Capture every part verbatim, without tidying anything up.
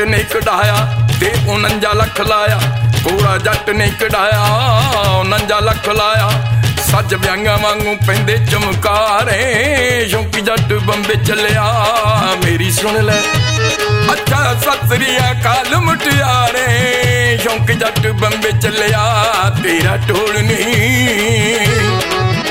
जट ने कढ़ाया ते उनंजा लख लाया, कोड़ा जट ने कढ़ाया उनंजा लख लाया। सज व्यांगा वांगू पैंदे चमकारे, शौकी जट बंबे चलिया मेरी सुन ले। अच्छा सत श्री अकाल मुटियारे, शौकी जट बंबे चलिया तेरा ढोल नहीं।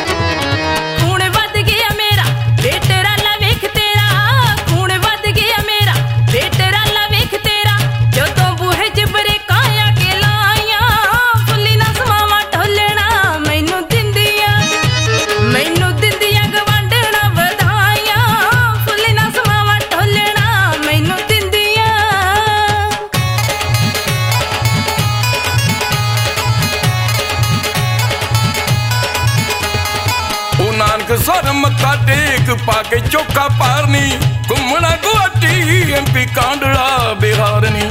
सर मत्था टेक पाके चौका पारनी, घुमना गुवाहाटी एमपी कांडला बिहारनी।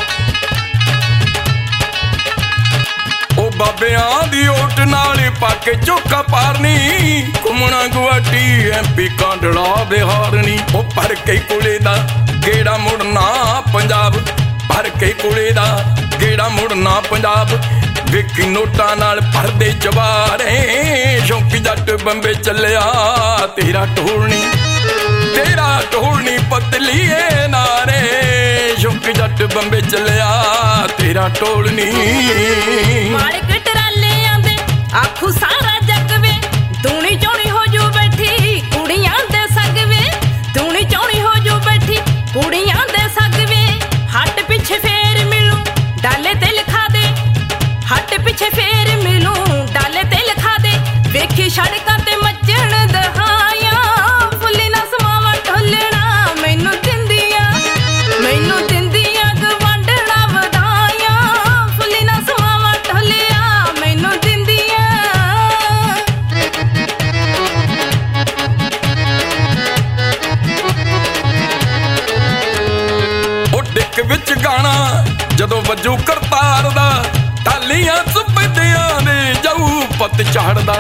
ओ बाबियां दी ओट नाल पाके चौका पारनी, घुमना गुवाहाटी एमपी कांडला बिहारनी। ओ भर के कुले दा गेड़ा मुड़ना पंजाब, भर के कुले दा गेड़ा मुड़ना पंजाब। विकी नोटा नाल भरदे चबारे, शौकी जट बंबे चलिया तेरा ढोल नी, तेरा ढोल नी पतलीए नारे। शौकी जट बंबे चलिया तेरा ढोल नी। मालिक टराले आंदे आखू सारा जग वे, दूनी चौनी हो जो बैठी कुड़ियां दे संग वे, दूनी चौनी हो जो बैठी कुड़ियां दे संग वे। हट पिछे फेर मिलू डाले ते लिखा दे, हट पिछे फेर मिलू डाले ते लिखा दे। वेखी सड़कां ते मचण दहाया, फुल्ली ना समावा ढोलना मैनू दिंदिया, मैनू दिंदिया गवांडना वधाया। फुल्ली ना समावा ढोलिया मैनू दिंदिया। ओ डिक विच गाना जदों वजू करतार दा, टालियां सुपदियां ने जाऊ पत चढ़दा।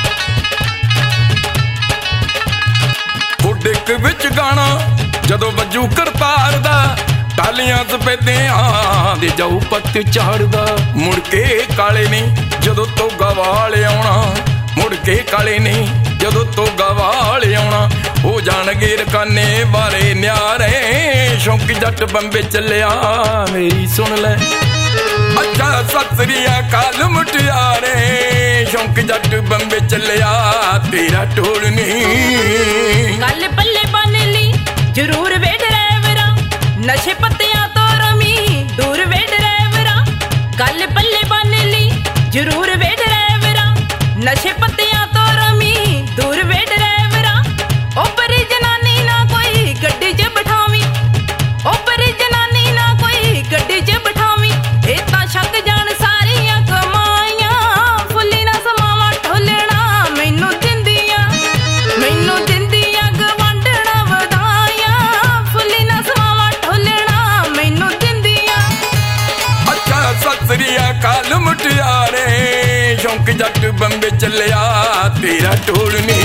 डिक विच गाना जदों वजू करतार दा, टालियां सुपदियां दे जाऊ पत चढ़दा। मुड़ के काले ने जदों तोगा वाल आउणा, मुड़ के काले ने जदों तोगा वाल आउणा। हो जाणगे रकाने बारे न्यारे, शौकी जट बंबे चलिया मेरी सुन ले। अच्छा सत श्री अकाल मुटियारे, शौकी जट बंबे चलिया तेरा ढोल नहीं। गल पल्ले बन ली जरूर वे ड्राइवरा, नशे पत्तियां तो रमी दूर वे ड्राइवरा। गल पल्ले बन ली जरूर वे ड्राइवरा, नशे पत्तियां तो रमी दूर वे ड्राइवरा। ओ परी जनानी ना कोई गड्डी च बिठावी, ओ परी जनानी ना कोई गड्डी च बिठावी। ए तां शक जान सारियां कमाइयां, फुल्ली ना समावा ढोलना मैनू दिंदिया, मैनू दिंदिया गवांडना वधाया। फुल्ली ना समावा ढोलना मैनू दिंदिया। अच्छा सत श्री अकाल मुटियारे, शौकी जट बंबे चलिया तेरा ढोल नी।